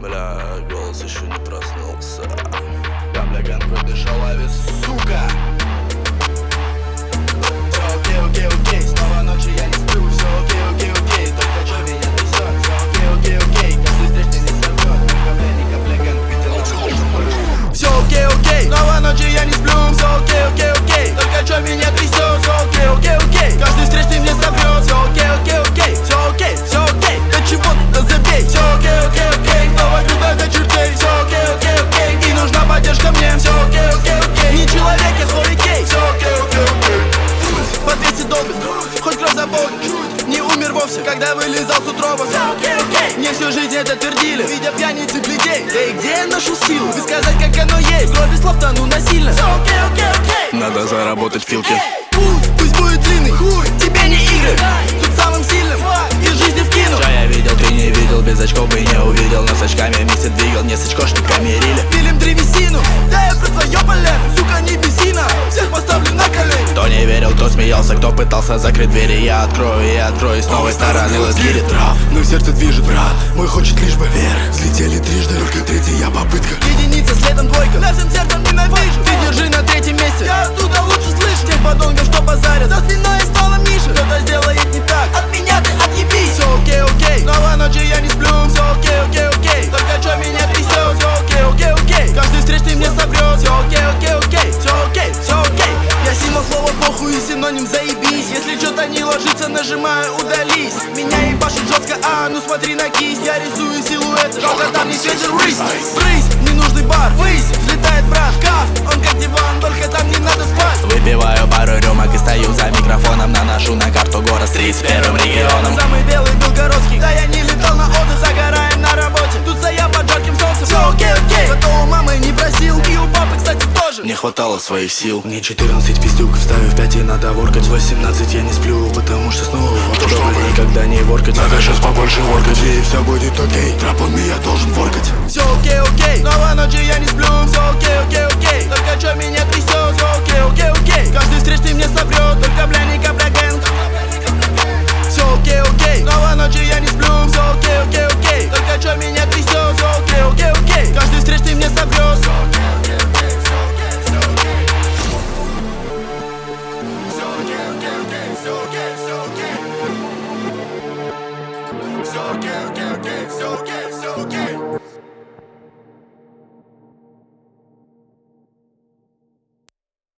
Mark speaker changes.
Speaker 1: Бля, голос еще не проснулся. Капля продышал, а ведь сука. Все окей, снова ночью я не сплю. Все окей, только чё меня трясет. Все окей, каждый встречный не сорвет. Капля ген, видел. Все окей, снова ночью я не сплю. Все окей, только чё меня трясет. Все окей, каждый встречный мне сорвет. Все окей, да чего ты забей. Все окей, снова круто до чертей. Все окей, и нужна поддержка мне. Все окей, не человек, я свой кей. Все окей. По 200 долбит, хоть кровь заполнит. Не умер вовсе, когда вылезал с утрова. Все окей, мне всю жизнь это твердили, видя пьяницы глядей. Да и где я ношу силу? Вы сказать, как оно есть. В крови слов тону насильно. Все окей. Надо заработать в филке.
Speaker 2: Пусть будет длинный, хуй, тебе не игры. Тут самым сильным из жизни вкину.
Speaker 1: Что я видел, ты не видел, без очков бы не увидел. Но с очками вместе двигал, не с очкошниками рили.
Speaker 2: Пилим древесину, да я про твое поле. Сука, не бесина, всех поставлю на колени.
Speaker 1: Кто не верил, кто смеялся, кто пытался закрыть двери. Я открою, и с новой стороны лазгирит.
Speaker 3: Но сердце движет, брат, мой хочет лишь бы вверх. Взлетели трижды, только третья попытка.
Speaker 2: Единица, следом двойка, да всем сердцем ненавижу. Ты держи на третьем месте, я оттуда лучше слышу. Тех подонков, что базарят, за спиной снова Миша. Кто-то сделает не так, от меня ты отъебись. Все окей, снова ночью я не сплю. Все окей, только чё меня трясет. Все окей, каждый встречный мне собрет. Все окей, я символ слова похуй и синоним заебись. Если что-то не ложится, нажимаю удались. Меня ебашит жестко, ну смотри на кисть. Я рисую силуэт, жалко там не светит рысь. Брысь, ненужный бар, высь, взлетает брат, каф. Он как диван, только там не надо спать.
Speaker 1: Выпиваю пару рюмок и стою за микрофоном. Наношу на карту город с 31-м регионом.
Speaker 2: Самый белый белгородский, да я не летал на отдых, загораем на работе. Тут стоя под жарким солнцем. Все окей, зато у мамы не просил, и у папы, кстати, тоже.
Speaker 1: Не хватало своих сил.
Speaker 3: Мне 14 пиздюк, вставив 5 и надо воркать. 18 я не сплю, потому что снова то, чтобы никогда не воркать. Надо сейчас побольше воркать, и все будет окей. Трап он меня должен воркать.
Speaker 2: Все окей, снова ночью я не сплю. Все окей, только чё меня трясет. Все окей, каждый встречный мне собрет. Только бля не капля гэнг. Все окей, снова ночью я не сплю. Все окей, только чё меня трясет. Все окей, каждый встречный мне собрет.
Speaker 3: Все окей, все окей.